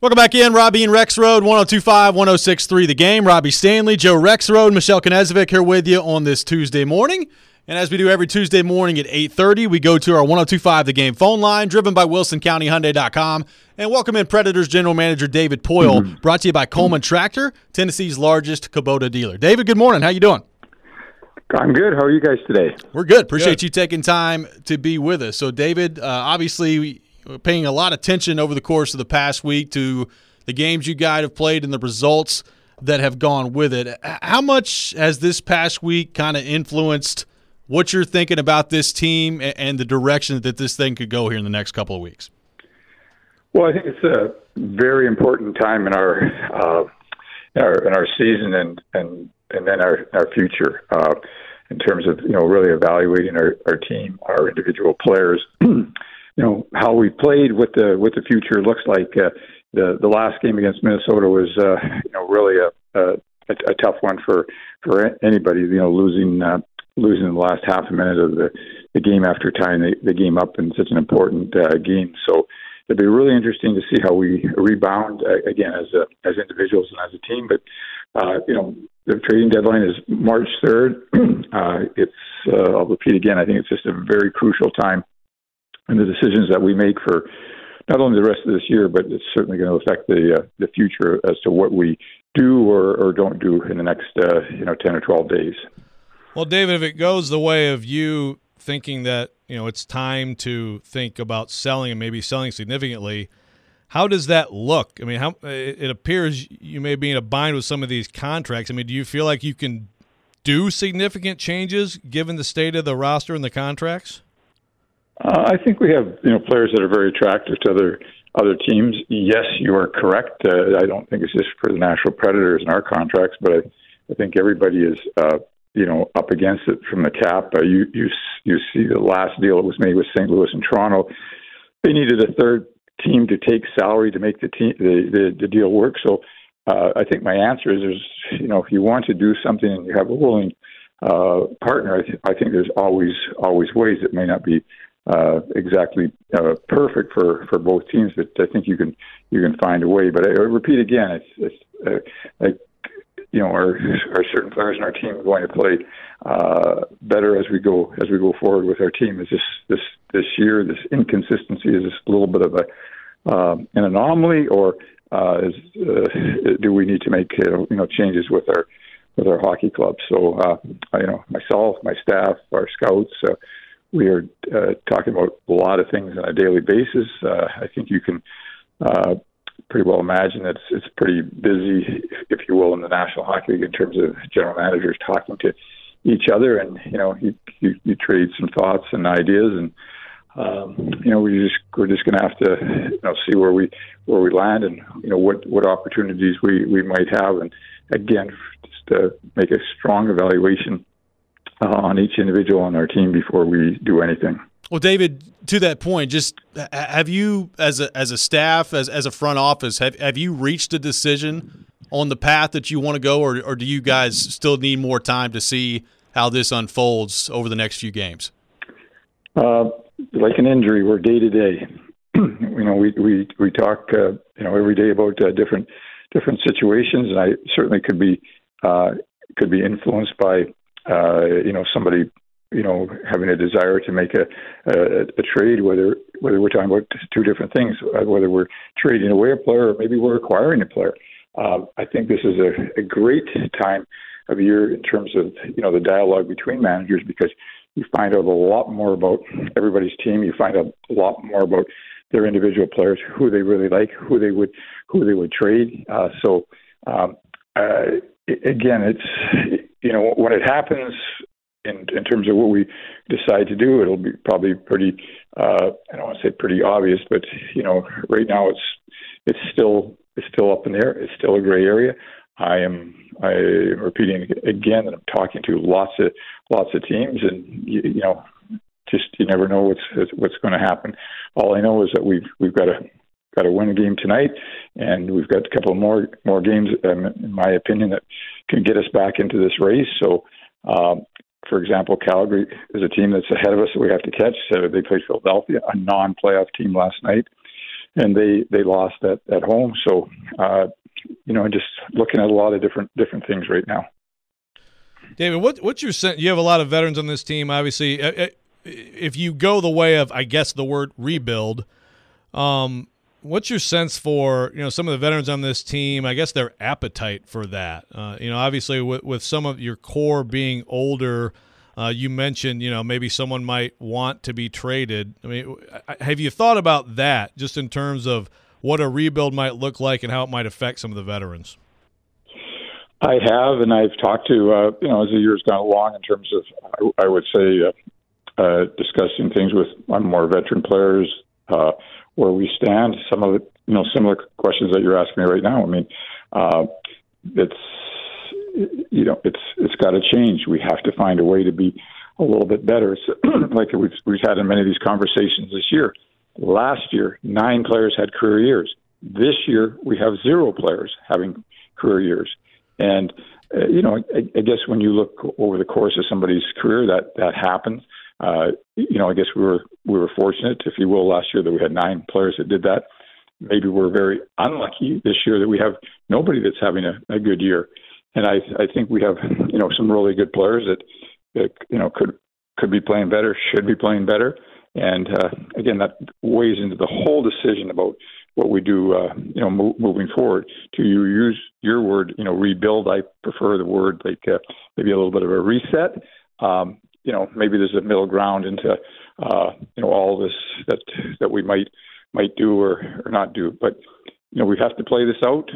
Welcome back in. Robbie and Rexrode, 102.5, 106.3 The Game. Robbie Stanley, Joe Rexrode, Michelle Knezovic here with you on this Tuesday morning. And as we do every Tuesday morning at 8:30, we go to our 102.5 The Game phone line, driven by WilsonCountyHyundai.com. And welcome in Predators General Manager David Poile, brought to you by Coleman Tractor, Tennessee's largest Kubota dealer. David, good morning. How you doing? I'm good. How are you guys today? We're good. Appreciate you taking time to be with us. So, David, obviously we're paying a lot of attention over the course of the past week to the games you guys have played and the results that have gone with it. How much has this past week kind of influenced what you're thinking about this team and the direction that this thing could go here in the next couple of weeks? Well, I think it's a very important time in our season and then our future in terms of really evaluating our team, our individual players. How we played, what the future looks like. The last game against Minnesota was really a tough one for anybody. Losing in the last half a minute of the game after tying the game up in such an important game. So it'll be really interesting to see how we rebound again as individuals and as a team. But the trading deadline is March 3rd. I'll repeat again. I think it's just a very crucial time. And the decisions that we make for not only the rest of this year, but it's certainly going to affect the future as to what we do or don't do in the next 10 or 12 days. Well, David, if it goes the way of you thinking that it's time to think about selling and maybe selling significantly, how does that look? I mean, it appears you may be in a bind with some of these contracts. I mean, do you feel like you can do significant changes given the state of the roster and the contracts? I think we have players that are very attractive to other teams. Yes, you are correct. I don't think it's just for the Nashville Predators and our contracts, but I think everybody is up against it from the cap. You see the last deal that was made with St. Louis and Toronto. They needed a third team to take salary to make the deal work. So I think my answer is if you want to do something and you have a willing partner, I think there's always ways. It may not be exactly perfect for both teams, but I think you can find a way. But I repeat again, it's our certain players in our team are going to play better as we go forward with our team. Is this year, this inconsistency is just a little bit of an anomaly, or do we need to make changes with our hockey club? So myself, my staff, our scouts. We are talking about a lot of things on a daily basis. I think you can pretty well imagine that it's pretty busy, if you will, in the National Hockey League in terms of general managers talking to each other, and you trade some thoughts and ideas, and we're just going to have to see where we land, and what opportunities we might have, and again, just to make a strong evaluation on each individual on our team before we do anything. Well, David, to that point, just have you, as a staff, as a front office, have you reached a decision on the path that you want to go, or do you guys still need more time to see how this unfolds over the next few games? Like an injury, we're day to day. We talk every day about different situations, and I certainly could be influenced by somebody having a desire to make a trade, whether we're talking about two different things, whether we're trading away a player or maybe we're acquiring a player. I think this is a great time of year in terms of the dialogue between managers, because you find out a lot more about everybody's team. You find out a lot more about their individual players, who they really like, who they would trade. Again, it's when it happens in terms of what we decide to do, it'll be probably pretty. I don't want to say pretty obvious, but right now it's still up in the air. It's still a gray area. I am repeating again that I'm talking to lots of teams, and you never know what's going to happen. All I know is that we've got to win a game tonight, and we've got a couple more games, in my opinion, that can get us back into this race. So, for example, Calgary is a team that's ahead of us that we have to catch. So they played Philadelphia, a non-playoff team, last night. and they lost at home. So, just looking at a lot of different things right now. David, what's your sense? You have a lot of veterans on this team, obviously. If you go the way of, I guess, the word rebuild, what's your sense for some of the veterans on this team? I guess their appetite for that. Obviously with some of your core being older, you mentioned maybe someone might want to be traded. I mean, have you thought about that just in terms of what a rebuild might look like and how it might affect some of the veterans? I have, and I've talked to as the year's gone along in terms of I would say discussing things with more veteran players. Where we stand, some of the similar questions that you're asking me right now. I mean, it's got to change. We have to find a way to be a little bit better. It's like we've had in many of these conversations this year. Last year, 9 players had career years. This year, we have 0 players having career years. And I guess when you look over the course of somebody's career, that happens. I guess we were fortunate, if you will, last year that we had 9 players that did that. Maybe we're very unlucky this year that we have nobody that's having a good year. And I think we have some really good players that could be playing better, should be playing better. And again, that weighs into the whole decision about what we do, moving forward. To use your word, rebuild. I prefer the word maybe a little bit of a reset. Maybe there's a middle ground into, all this that we might do or not do. But, we have to play this out.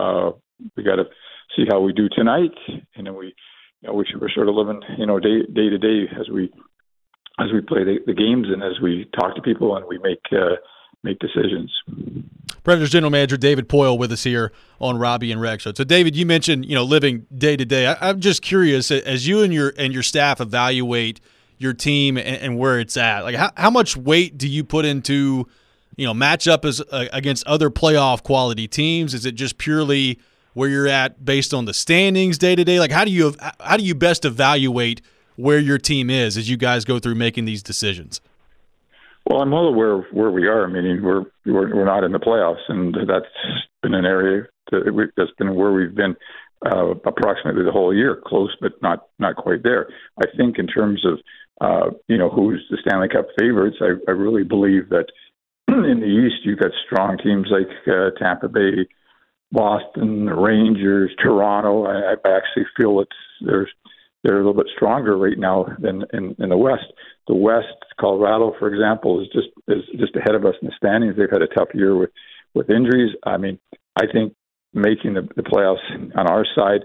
We got to see how we do tonight. And then we're sort of living, day to day as we play the games and as we talk to people and we make decisions. Predators General Manager David Poile with us here on Robbie and Rex Show. So, David, you mentioned living day to day. I'm just curious, as you and your staff evaluate your team and where it's at, like how much weight do you put into matchup against other playoff quality teams? Is it just purely where you're at based on the standings day to day? Like how do you best evaluate where your team is as you guys go through making these decisions? Well, I'm well aware of where we are. I mean, we're not in the playoffs, and that's been an area that's been where we've been approximately the whole year, close but not quite there. I think in terms of who's the Stanley Cup favorites, I really believe that in the East you've got strong teams like Tampa Bay, Boston, the Rangers, Toronto. I actually feel they're a little bit stronger right now than in the West. The West, Colorado, for example, is just ahead of us in the standings. They've had a tough year with injuries. I mean, I think making the playoffs on our side,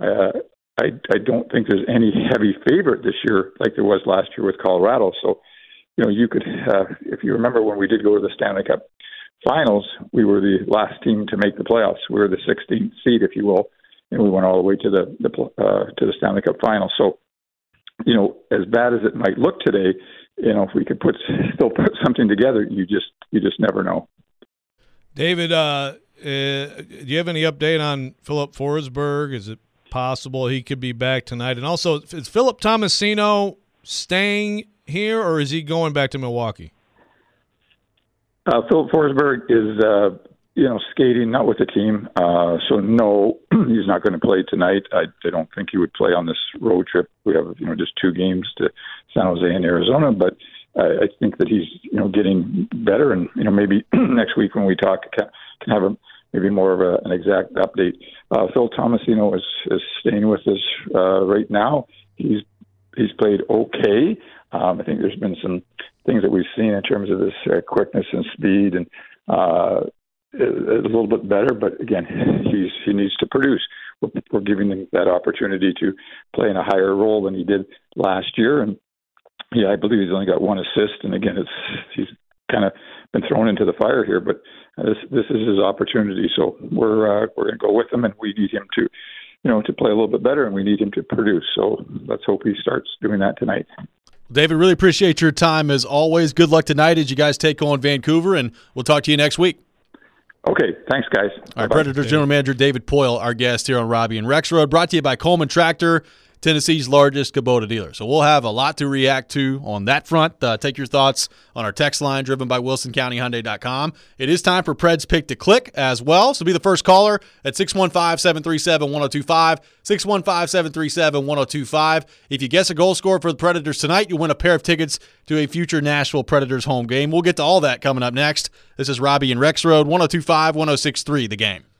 I don't think there's any heavy favorite this year like there was last year with Colorado. So, you could, if you remember when we did go to the Stanley Cup Finals, we were the last team to make the playoffs. We were the 16th seed, if you will, and we went all the way to the Stanley Cup Finals. So, as bad as it might look today, if we could still put something together, you just never know. David, do you have any update on Philip Forsberg? Is it possible he could be back tonight? And also, is Philip Tomasino staying here, or is he going back to Milwaukee? Philip Forsberg is, skating, not with the team. So no, he's not going to play tonight. I don't think he would play on this road trip. We have, just 2 games to San Jose and Arizona, but I think that he's, getting better. And, maybe next week when we talk, can have maybe more of an exact update. Phil Tomasino is staying with us right now. He's played okay. I think there's been some things that we've seen in terms of his quickness and speed and a little bit better, but again, he needs to produce. We're giving him that opportunity to play in a higher role than he did last year, and I believe he's only got 1 assist. And again, he's kind of been thrown into the fire here, but this is his opportunity. So we're going to go with him, and we need him to play a little bit better, and we need him to produce. So let's hope he starts doing that tonight. David, really appreciate your time as always. Good luck tonight as you guys take on Vancouver, and we'll talk to you next week. Okay, thanks, guys. All right, Predators General Manager David Poile, our guest here on Robbie and Rex Road, brought to you by Coleman Tractor. Tennessee's largest Kubota dealer. So we'll have a lot to react to on that front. Take your thoughts on our text line driven by WilsonCountyHyundai.com. It is time for Pred's Pick to click as well. So be the first caller at 615-737-1025, 615-737-1025. If you guess a goal scorer for the Predators tonight, you'll win a pair of tickets to a future Nashville Predators home game. We'll get to all that coming up next. This is Robbie and Rex Road, 102.5, 106.3 The Game.